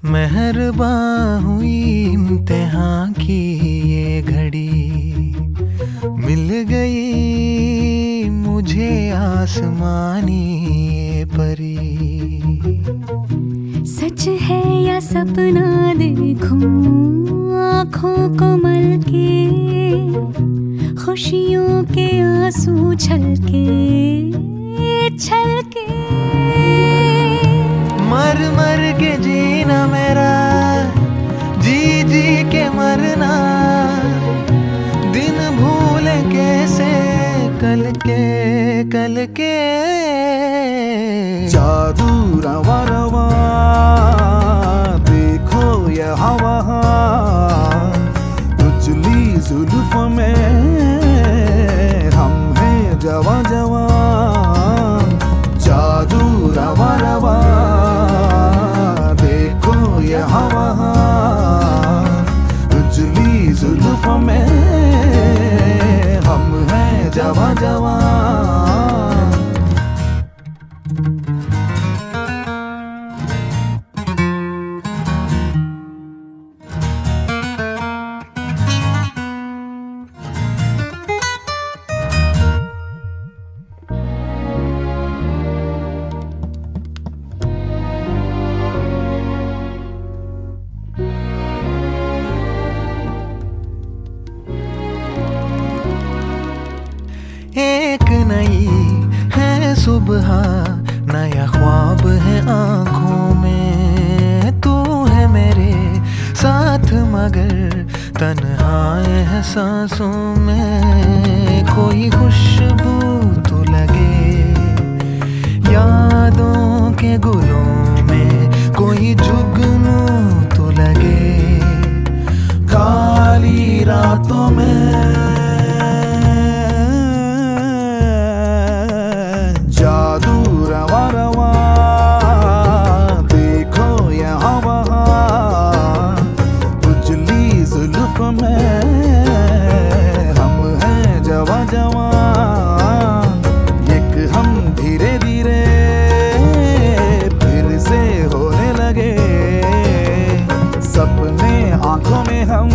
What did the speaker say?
मेहरबान हुई इम्तिहान की ये घड़ी, मिल गई मुझे आसमानी ये परी। सच है या सपना देखूं आँखों को मल के, खुशियों के आंसू छलके छलके। मर मर के जीना मेरा, जी जी के मरना, दिन भूले कैसे कल के। जादू रवा रवा देखो यहाँ वहाँ, उजली जुल्फ में हम हैं जवां जवां। जादू रवा रवा देखो यहाँ वहाँ, उजली जुल्फ में हम हैं जवां जवां। एक नई है सुबह, नया ख्वाब है आँखों में। तू है मेरे साथ मगर तन्हा है सांसों में। कोई खुशबू तो लगे यादों के गुलों में, कोई जुगनू तो लगे काली रातों में। जादू रवा रवा देखो यहाँ वहाँ, उजली जुल्फ में हम हैं जवां जवां। एक हम धीरे धीरे फिर से होने लगे, सपने आंखों में हम